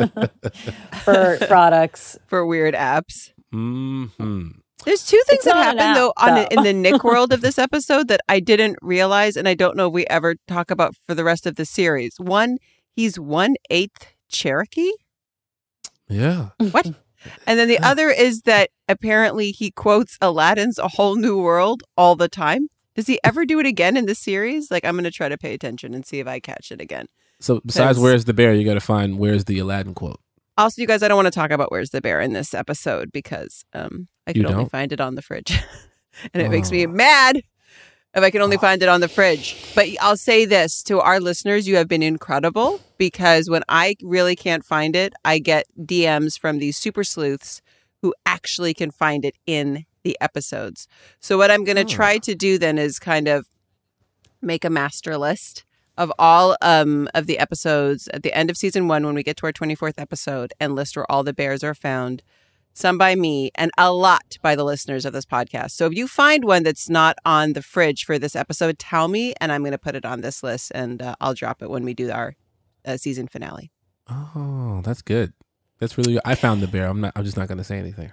products. For weird apps. Mm-hmm. There's two things It's that not an happened though app, in the Nick world of this episode that I didn't realize, and I don't know if we ever talk about for the rest of the series. One, he's 1/8 Cherokee. Yeah. What? And then the other is that apparently he quotes Aladdin's A Whole New World all the time. Does he ever do it again in the series? Like, I'm going to try to pay attention and see if I catch it again. So besides "Where's the Bear," you got to find "Where's the Aladdin" quote. Also, you guys, I don't want to talk about Where's the Bear in this episode because I You could only don't? find it on the fridge. And it makes me mad if I can only find it on the fridge. But I'll say this to our listeners, you have been incredible because when I really can't find it, I get DMs from these super sleuths who actually can find it in the episodes. So what I'm going to try to do then is kind of make a master list of all of the episodes at the end of season 1 when we get to our 24th episode and list where all the bears are found some by me, and a lot by the listeners of this podcast. So if you find one that's not on the fridge for this episode, tell me, and I'm going to put it on this list, and I'll drop it when we do our season finale. Oh, that's good. That's really good. I found the bear. I'm just not going to say anything.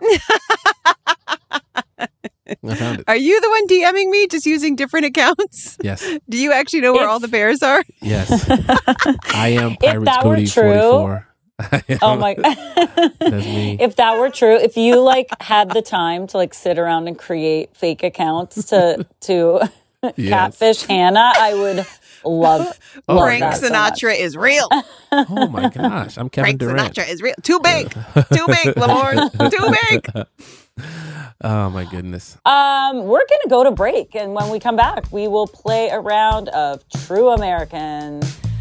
I found it. Are you the one DMing me just using different accounts? Yes. Do you actually know where all the bears are? Yes. I am Pirates Booty 44. Oh my! That's me. If that were true, if you like had the time to like sit around and create fake accounts to catfish Hannah, I would love Frank that Sinatra is real. Oh my gosh, I'm Kevin Durant. Frank Sinatra is real. Too big, Lamorne, too big. Oh my goodness. We're gonna go to break, and when we come back, we will play a round of True American.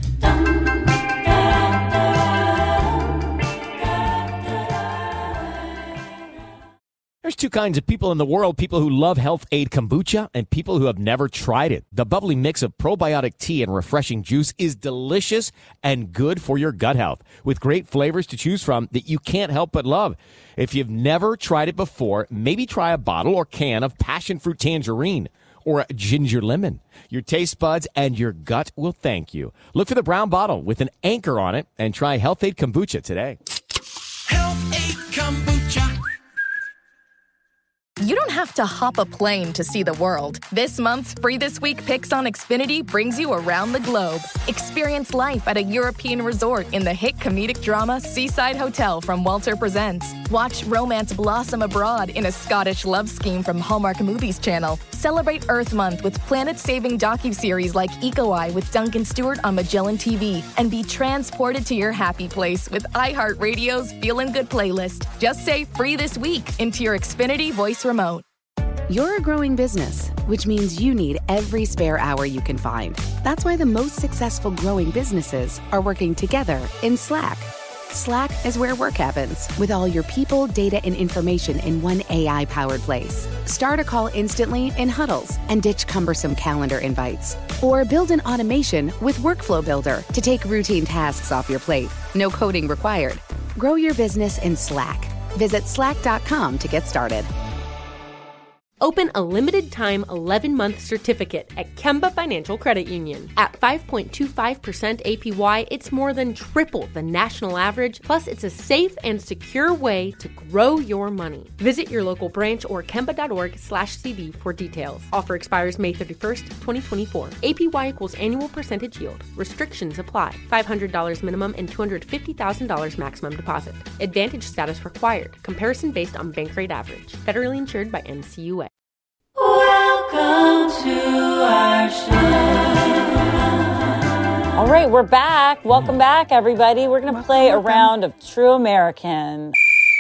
There's two kinds of people in the world, people who love Health Aid Kombucha and people who have never tried it. The bubbly mix of probiotic tea and refreshing juice is delicious and good for your gut health, with great flavors to choose from that you can't help but love. If you've never tried it before, maybe try a bottle or can of passion fruit tangerine or ginger lemon. Your taste buds and your gut will thank you. Look for the brown bottle with an anchor on it and try Health Aid Kombucha today. Health Aid Kombucha. You don't have to hop a plane to see the world. This month's Free This Week Picks on Xfinity brings you around the globe. Experience life at a European resort in the hit comedic drama Seaside Hotel from Walter Presents. Watch romance blossom abroad in a Scottish love scheme from Hallmark Movies Channel. Celebrate Earth Month with planet-saving docuseries like Eco Eye with Duncan Stewart on Magellan TV. And be transported to your happy place with iHeartRadio's Feelin' Good playlist. Just say Free This Week into your Xfinity voice remote. You're a growing business, which means you need every spare hour you can find. That's why the most successful growing businesses are working together in Slack. Slack is where work happens, with all your people, data, and information in one AI-powered place. Start a call instantly in huddles and ditch cumbersome calendar invites. Or build an automation with Workflow Builder to take routine tasks off your plate. No coding required. Grow your business in Slack. Visit slack.com to get started. Open a limited-time 11-month certificate at Kemba Financial Credit Union. At 5.25% APY, it's more than triple the national average, plus it's a safe and secure way to grow your money. Visit your local branch or kemba.org/CD for details. Offer expires May 31st, 2024. APY equals annual percentage yield. Restrictions apply. $500 minimum and $250,000 maximum deposit. Advantage status required. Comparison based on bank rate average. Federally insured by NCUA. Welcome to our show. All right, we're back. Welcome back, everybody. We're going to play a round of True American.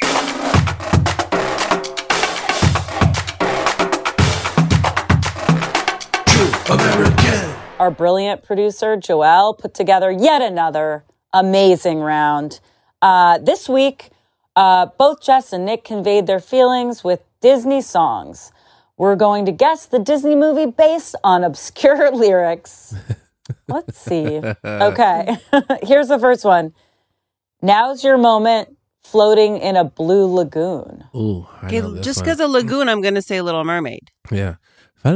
True American. Our brilliant producer, Joelle, put together yet another amazing round. This week, both Jess and Nick conveyed their feelings with Disney songs. We're going to guess the Disney movie based on obscure lyrics. Let's see. Okay. Here's the first one. Now's your moment, floating in a blue lagoon. Ooh, Okay, just because of lagoon, I'm going to say Little Mermaid. Yeah. Kiss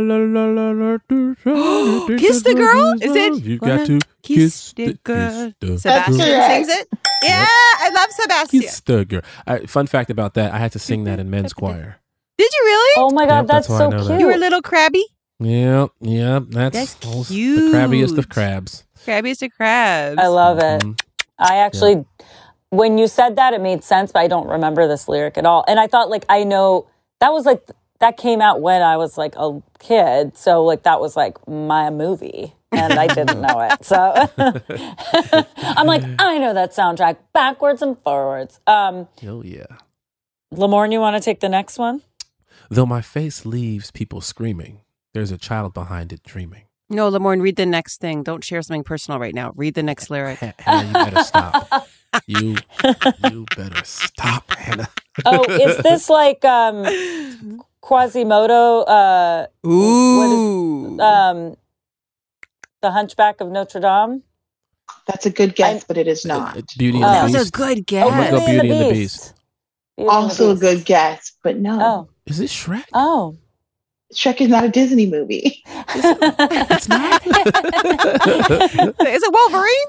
the girl? Is it? You got to kiss the girl. Sebastian sings it? Yeah, I love Sebastian. Kiss the girl. Fun fact about that, I had to sing that in men's choir. Did you really? Oh my God, Yep, that's that's why I so know cute. that. You were a little crabby? Yep. That's cute. the crabbiest of crabs. Crabbiest of crabs. I love it. I actually, when you said that, it made sense, but I don't remember this lyric at all. And I thought, like, I know that was like, that came out when I was like a kid. So, like, that was like my movie. And I didn't know it. So I'm like, I know that soundtrack backwards and forwards. Oh, yeah. Lamorne, you want to take the next one? Though my face leaves people screaming, there's a child behind it dreaming. No, Lamorne, read the next thing. Don't share something personal right now. Read the next lyric. Hannah, you better stop. You better stop, Hannah. Oh, is this like Quasimodo? Ooh. What is, The Hunchback of Notre Dame? That's a good guess, but it is not. Beauty and the Beast. That was a good guess. I'm going to go Beauty and the Beast. Also a good guess, but no. Oh. Is it Shrek? Oh. Shrek is not a Disney movie. It's not. Is it Wolverine?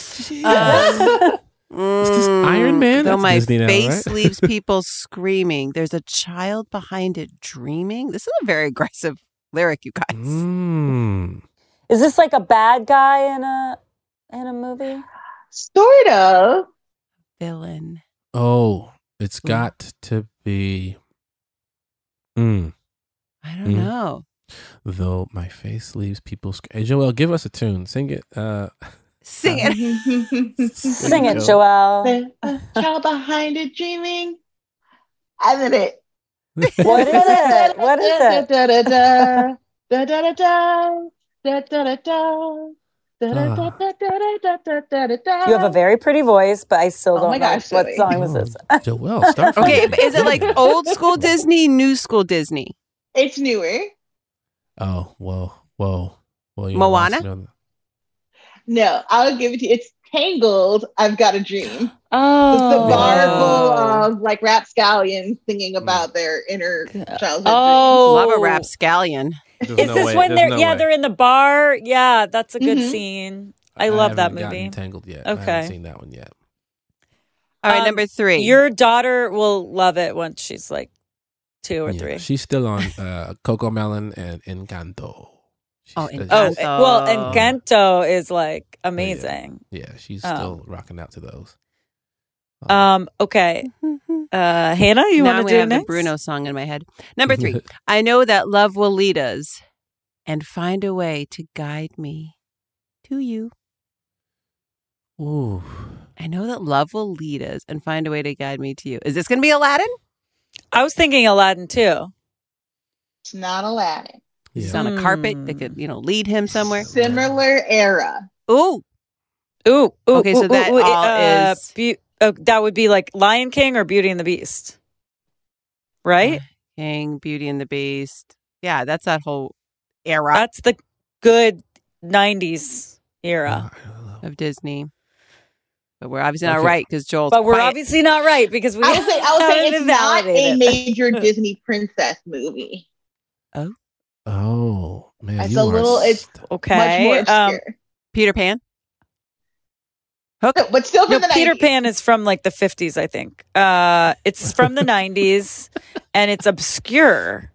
Is this Iron Man? Though That's my Disney now, face right? leaves people screaming. There's a child behind it dreaming. This is a very aggressive lyric, you guys. Is this like a bad guy in a movie? Sort of. Villain. Oh, it's got to be. I don't know. Though my face leaves people. Hey, Joel, give us a tune. Sing it. Sing it. Sing it, Joelle. Child behind it dreaming. And then it. What is it? What is it? Da da da da da da da da da. You have a very pretty voice, but I still don't my know gosh, what Zoe. song this is. Joel, start. Okay, but is it like old school Disney, new school Disney? It's newer. Oh, whoa. You Moana? lost me on No, I'll give it to you. It's Tangled. I've Got a Dream. Oh, It's the bar full of like rapscallions singing about their inner childhood Love a rapscallion. Is this when they're in the bar? Yeah, that's a good scene. I love that haven't gotten movie. Tangled yet. I Okay. haven't seen that one yet. All right, number 3. Your daughter will love it once she's like 2 or 3. She's still on Coco Melon and Encanto. Encanto. Well, Encanto is like amazing. Yeah, she's still rocking out to those. Okay. Hannah, you now want I'm to gonna do have next? the Bruno song in my head. Number 3. I know that love will lead us and find a way to guide me to you. Ooh. I know that love will lead us and find a way to guide me to you. Is this going to be Aladdin? I was thinking Aladdin too. It's not Aladdin. He's on a carpet that could, lead him somewhere. Similar era. Ooh. Okay, so that all is that would be like Lion King or Beauty and the Beast, right? King, Beauty and the Beast. Yeah, that's that whole era. That's the good 90s era of Disney. But we're obviously not right because Joel's But we're quiet. obviously not right because we I would say haven't it's not a validated. major Disney princess movie. Oh, man. It's you a are little. It's okay. much more obscure. Peter Pan? No, but still from the Peter 90s. Pan is from like the 50s, I think. It's from the 90s and it's obscure.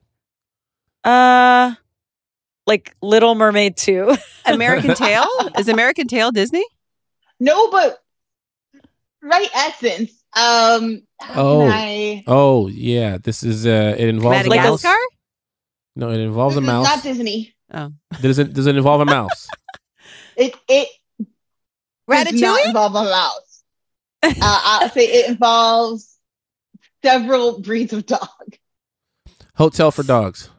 Like Little Mermaid 2. American Tail? Is American Tail Disney? No, but right essence. Oh, yeah. This is it involves a mouse. Madagascar? No, it involves a mouse. Not Disney. Oh. Does it involve a mouse? It does not involve a mouse. I'll say it involves several breeds of dog. Hotel for Dogs.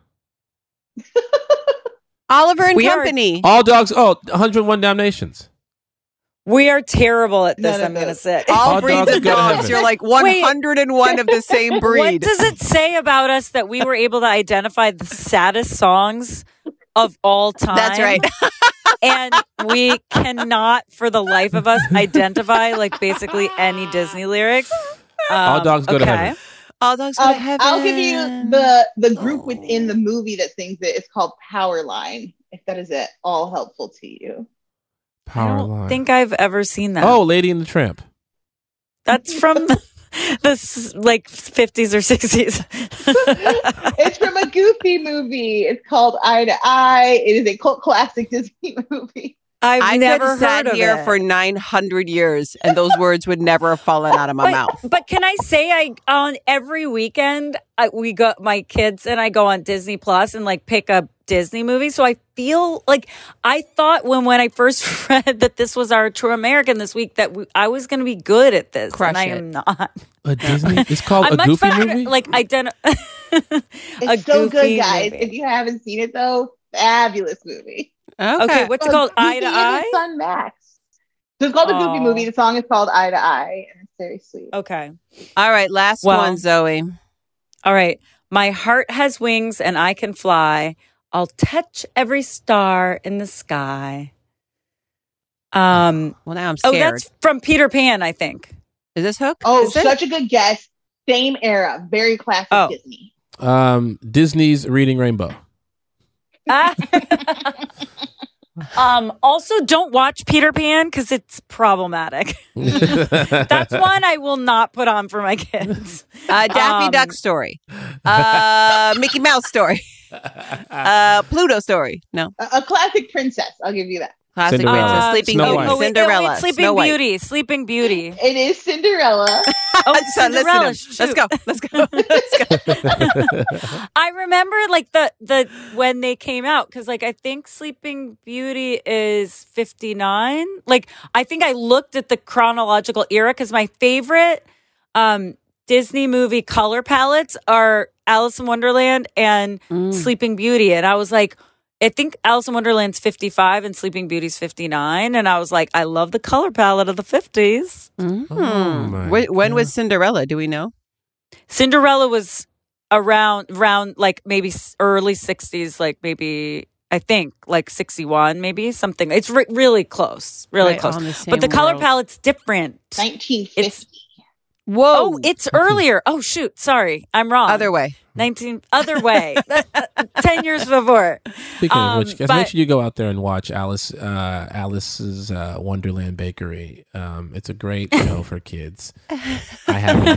Oliver and Company. All dogs. 101 Dalmatians. We are terrible at this, I'm going to say. All breeds of dogs. You're like 101 of the same breed. What does it say about us that we were able to identify the saddest songs of all time? That's right. And we cannot, for the life of us, identify like basically any Disney lyrics. All dogs go to heaven. All dogs go to heaven. I'll give you the group within the movie that sings it. It's called Powerline. If that is at all helpful to you. Powerline. I think I've ever seen that. Oh, Lady and the Tramp. That's from the like 50s or 60s. It's from a Goofy movie. It's called Eye to Eye. It is a cult classic Disney movie. I never could have sat heard of here it. for 900 years and those words would never have fallen out of my mouth. But can I say, on every weekend we go, my kids and I go on Disney Plus and like pick a Disney movie. So I feel like I thought when I first read that this was our True American this week that I was going to be good at this, Crush and I it. am not. A Disney? It's called I'm a much Goofy better movie? Like It's so good, guys. If you haven't seen it though, fabulous movie. Okay, what's it called? Eye to Goofy and Eye? his son Max. So it's called a Goofy movie. The song is called Eye to Eye, and it's very sweet. Okay. All right, last one, Zoe. All right. My heart has wings and I can fly. I'll touch every star in the sky. Well, now I'm scared. Oh, that's from Peter Pan, I think. Is this Hook? Oh, Is it? such a good guess. Same era, very classic Disney. Disney's Reading Rainbow. Also, don't watch Peter Pan because it's problematic. That's one I will not put on for my kids. Daffy Duck story. Mickey Mouse story. Pluto story. No. A classic princess. I'll give you that. Classic princess. Sleeping Beauty. Cinderella. Sleeping Snow White. Beauty. Sleeping Beauty. It is Cinderella. Cinderella. Let's go. I remember like the when they came out because like I think Sleeping Beauty is 59. Like I think I looked at the chronological era because my favorite Disney movie color palettes are Alice in Wonderland and Sleeping Beauty, and I was like, I think Alice in Wonderland's 55 and Sleeping Beauty's 59. And I was like, I love the color palette of the 50s. When was Cinderella? Do we know? Cinderella was around like maybe early 60s, like maybe, I think, like 61, maybe something. It's really close, really close. But the color palette's different. 1950. Whoa. Oh, it's earlier. Oh, shoot. Sorry. I'm wrong. Other way. 10 years before. Speaking of which, guys, make sure you go out there and watch Alice's Wonderland Bakery. It's a great show for kids. I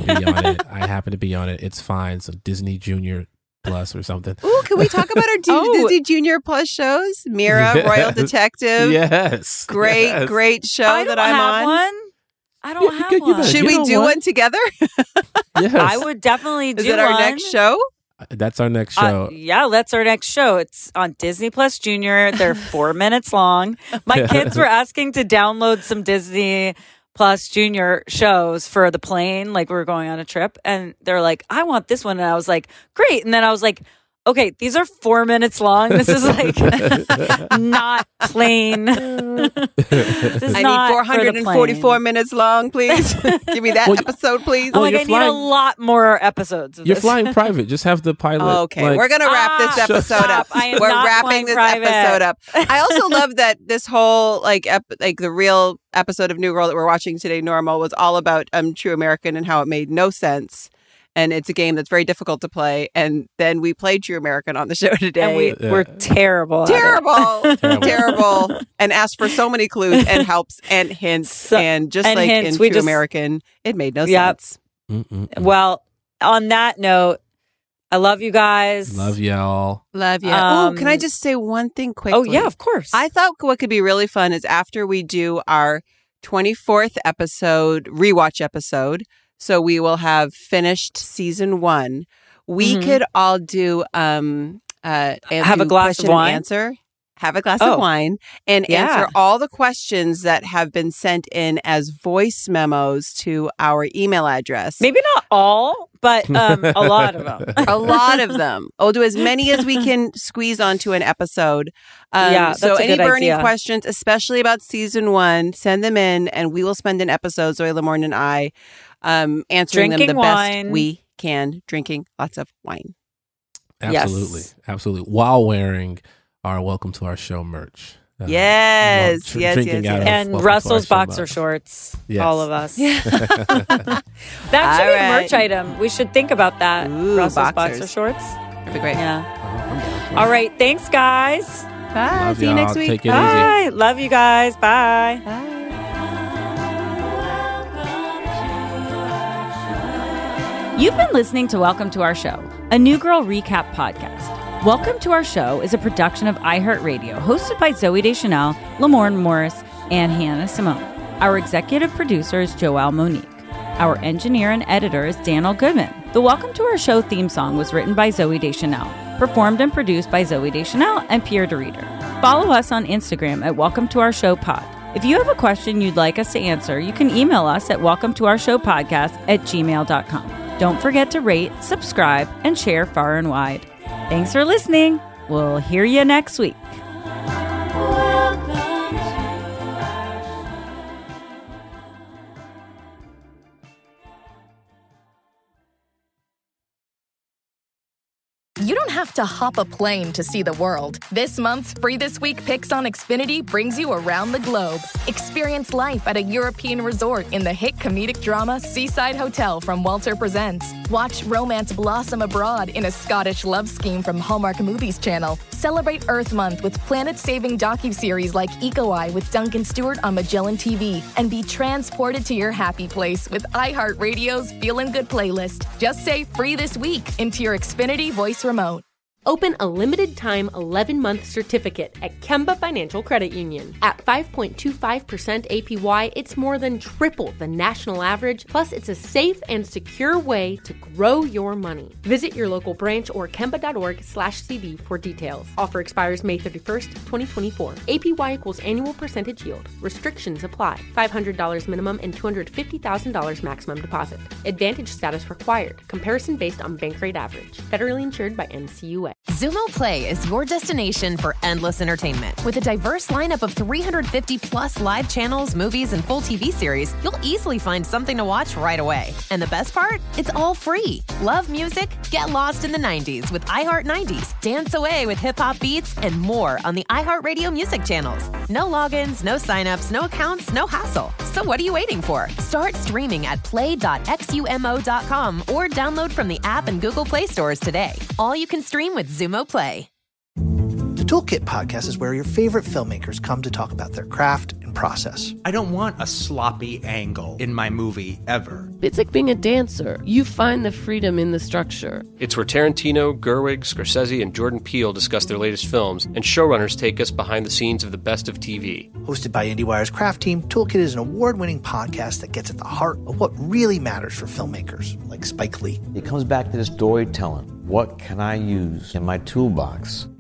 happen to be on it. It's fine. So Disney Junior Plus or something. Ooh, can we talk about our Disney Junior Plus shows? Mira, Royal Detective. Yes. Great show that I'm on. One. I don't have one. Should we do one together? Yes. I would definitely do Is it our next show? That's our next show. Yeah, that's our next show. It's on Disney Plus Junior. They're 4 minutes long. My kids were asking to download some Disney Plus Junior shows for the plane. Like we were going on a trip and they're like, I want this one. And I was like, great. And then I was like, okay, these are 4 minutes long. This is like not plain. I need 444 minutes long, please. Give me that episode, please. I need a lot more episodes of You're this. flying private. Just have the pilot. Okay, we're going to wrap this episode up. We're wrapping this episode up. I also love that this whole the real episode of New Girl that we're watching today, Normal, was all about True American and how it made no sense. And it's a game that's very difficult to play. And then we played True American on the show today. And we're terrible. Terrible. And asked for so many clues and helps and hints. And just like hints, in True American, it made no sense. Well, on that note, I love you guys. Love y'all. Love you. Can I just say one thing quickly? Oh, yeah, of course. I thought what could be really fun is after we do our 24th episode, rewatch episode, so we will have finished season 1. We could all do have a glass of wine. Have a glass of wine and answer all the questions that have been sent in as voice memos to our email address. Maybe not all, but a lot of them. A lot of them. We'll do as many as we can squeeze onto an episode. That's so a any good burning idea. questions, especially about season 1, send them in and we will spend an episode, Zoe Lamorne and I, answering drinking them the wine. best we can, drinking lots of wine. Absolutely. While wearing our Welcome to Our Show merch. Yes. And Russell's boxer shorts. Yes. All of us. That should be a merch item. We should think about that. Ooh, Russell's boxers. boxer shorts. That'd be great. Yeah. All right. Thanks, guys. Bye. Love See you y'all. next week. Take it Bye. Love you guys. Bye. Bye. You've been listening to Welcome to Our Show, a New Girl recap podcast. Welcome to Our Show is a production of iHeartRadio, hosted by Zoe Deschanel, Lamorne Morris, and Hannah Simone. Our executive producer is Joelle Monique. Our engineer and editor is Daniel Goodman. The Welcome to Our Show theme song was written by Zoe Deschanel, performed and produced by Zoe Deschanel and Pierre DeReader. Follow us on Instagram at Welcome to Our Show Pod. If you have a question you'd like us to answer, you can email us at welcometourourshowpodcast@gmail.com. Don't forget to rate, subscribe, and share far and wide. Thanks for listening. We'll hear you next week. You don't have have to hop a plane to see the world. This month's Free This Week Picks on Xfinity brings you around the globe. Experience life at a European resort in the hit comedic drama Seaside Hotel from Walter Presents. Watch romance blossom abroad in a Scottish love scheme from Hallmark Movies Channel. Celebrate Earth Month with planet-saving docuseries like Eco Eye with Duncan Stewart on Magellan TV. And be transported to your happy place with iHeartRadio's Feelin' Good playlist. Just say Free This Week into your Xfinity voice remote. Open a limited-time 11-month certificate at Kemba Financial Credit Union. At 5.25% APY, it's more than triple the national average, plus it's a safe and secure way to grow your money. Visit your local branch or kemba.org/CD for details. Offer expires May 31st, 2024. APY equals annual percentage yield. Restrictions apply. $500 minimum and $250,000 maximum deposit. Advantage status required. Comparison based on bank rate average. Federally insured by NCUA. Xumo Play is your destination for endless entertainment. With a diverse lineup of 350 plus live channels, movies, and full TV series, you'll easily find something to watch right away. And the best part? It's all free. Love music? Get lost in the 90s with iHeart 90s. Dance away with hip-hop beats and more on the iHeartRadio music channels. No logins, no signups, no accounts, no hassle. So what are you waiting for? Start streaming at play.xumo.com or download from the app and Google Play stores today. All you can stream with Xumo Play. The Toolkit podcast is where your favorite filmmakers come to talk about their craft and process. I don't want a sloppy angle in my movie ever. It's like being a dancer. You find the freedom in the structure. It's where Tarantino, Gerwig, Scorsese, and Jordan Peele discuss their latest films, and showrunners take us behind the scenes of the best of TV. Hosted by IndieWire's craft team, Toolkit is an award-winning podcast that gets at the heart of what really matters for filmmakers, like Spike Lee. It comes back to this storytelling. What can I use in my toolbox